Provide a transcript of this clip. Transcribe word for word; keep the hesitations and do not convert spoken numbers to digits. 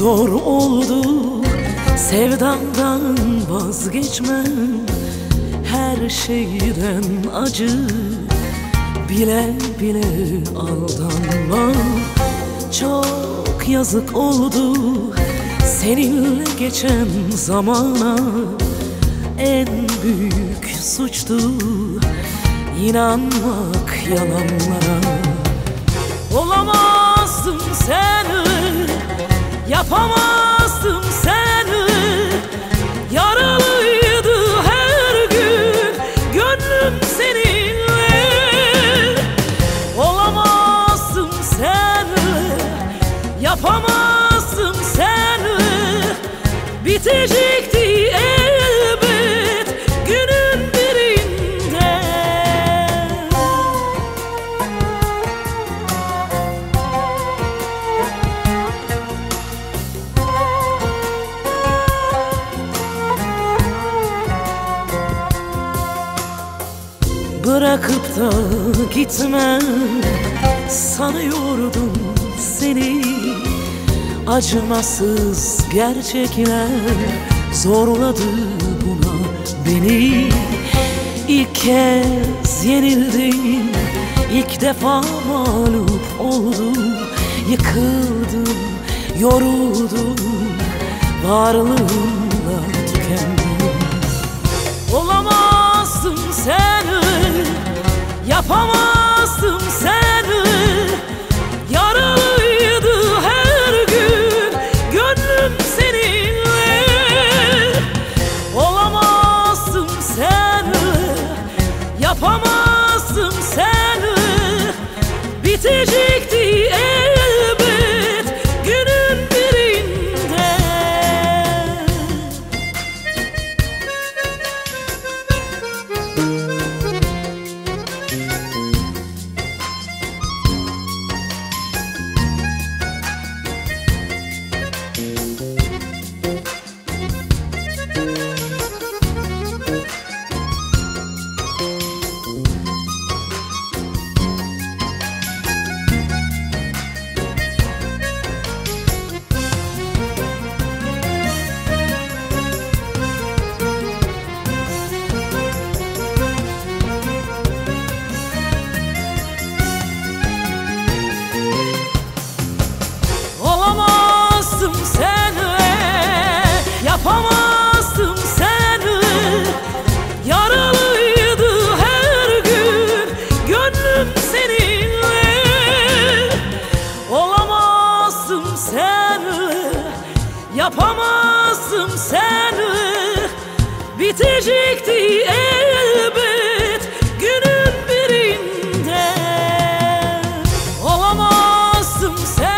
zor oldu sevdandan vazgeçmem. Her şeyden acı bile bile aldanma. Çok yazık oldu seninle geçen zamana. En büyük suçtu inanmak yalanlara. Olamazdım seni, yapamazdım seni. Yaralıydı her gün gönlüm seninle. Olamazdım seni, yapamazdım seni. Bitecekti elbet günün birinde. Bırakıp da gitmem sanıyordum seni. Acımasız gerçekler zorladı buna beni. İlk kez yenildim, ilk defa mağlup oldum. Yıkıldım, yoruldum, varlığımla tükendim. Olamazdım seni, yapamazdım seni. Yaralıydı her gün gönlüm seninle. Olamazdım seni, yapamazdım seni. Bitecekti elbet günün birinde. Olamazdım seni, yapamazdım seni. Yaralıydı her gün gönlüm seninle. Olamazdım seni, yapamazdım seni. Bitecekti elbet günün birinde. Olamazdım seni,